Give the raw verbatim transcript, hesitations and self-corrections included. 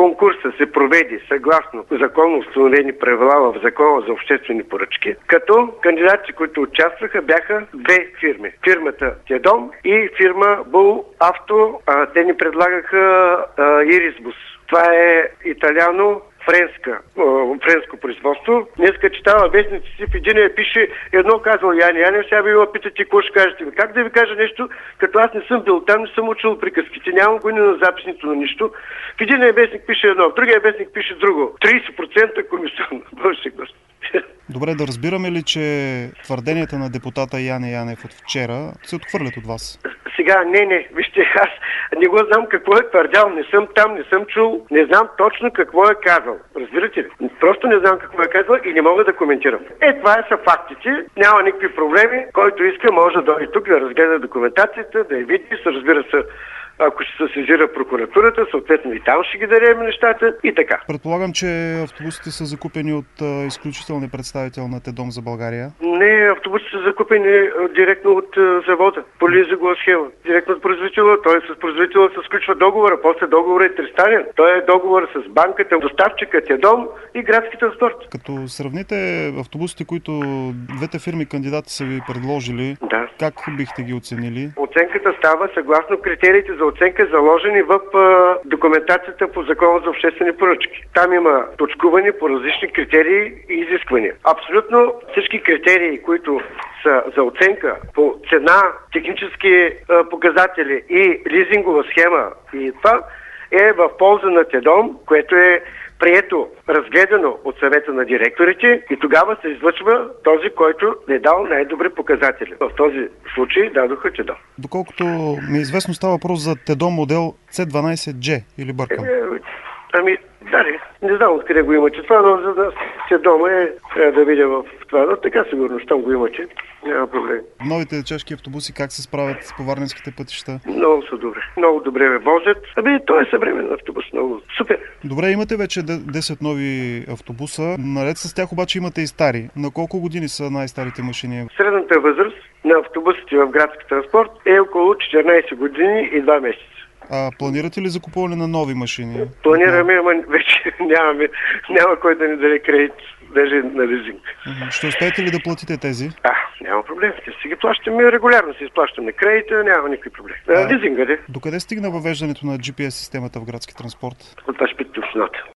конкурсът се проведе съгласно законно установени правила в Закона за обществени поръчки, като кандидатите, които участваха, бяха две фирми. Фирмата Тедом и фирма Бул Авто. А, те ни предлагаха а, Ирисбус. Това е италиано френска, френско производство. Днеска читава вестници си, в единия пише едно, казал Яни Янев, сега ви го питате какво ще кажете. Как да ви кажа нещо, като аз не съм бил там, не съм учил приказките, нямам го ни на запис, нито на нищо. В единия вестник пише едно, в другия вестник пише друго. трийсет процента комисионно. Боже Господи. Добре, да разбираме ли, че твърденията на депутата Яне Янев от вчера се отхвърлят от вас? Сега, не, не, вижте, аз не го знам какво е твърдял, не съм там, не съм чул, не знам точно какво е казал. Разбирате ли? Просто не знам какво е казал и не мога да коментирам. Е, това са фактите, няма никакви проблеми, който иска може да дойде тук да разгледа документацията, да я види, се разбира се, ако ще се сезира прокуратурата, съответно и там ще ги дадем нещата и така. Предполагам, че автобусите са закупени от а, изключителния представител на Тедом за България? Не, автобусите са закупени а, директно от а, завода, по лизингова схема. Директно от производителя, той с производителя се сключва договора, после договора е тристранен. Той е договор с банката, доставчика Тедом и градски транспорт. Като сравните автобусите, които двете фирми кандидати са ви предложили, да. Как бихте ги оценили? Оценката става съгласно критериите за оценка, заложени в а, документацията по Закона за обществени поръчки. Там има точкуване по различни критерии и изисквания. Абсолютно всички критерии, които са за оценка по цена, технически а, показатели и лизингова схема и това е в полза на Тедом, което е прието, разгледано от съвета на директорите и тогава се излъчва този, който е дал най-добри показатели. В този случай дадоха Тедом. Доколкото ми е известно, става въпрос за Тедом модел С дванайсет джи или бъркам? Е, ами, да, не, не знам откъде го имате това, но за да Тедом е, трябва да видя в това, но така сигурно, щом го имате, няма проблем. Новите чешки автобуси как се справят с поварненските пътища? Много са добре. Много добре ме возят. Аби, той е съвременен автобус. Много супер. Добре, имате вече десет нови автобуса. Наред с тях обаче имате и стари. На колко години са най-старите машини? Средната възраст на автобусите в градски транспорт е около четиринайсет години и два месеца. А планирате ли закупуване на нови машини? Планираме, ама вече нямаме. Няма кой да ни даде кредит, даже на лизинг. Ще успеете ли да платите тези? А, няма проблем. Те си ги плащаме регулярно, си изплащаме кредита, няма никакви проблеми. А, лизинга, де? Докъде стигна въвеждането на джи пи ес системата в градски транспорт? От това ще питате общината.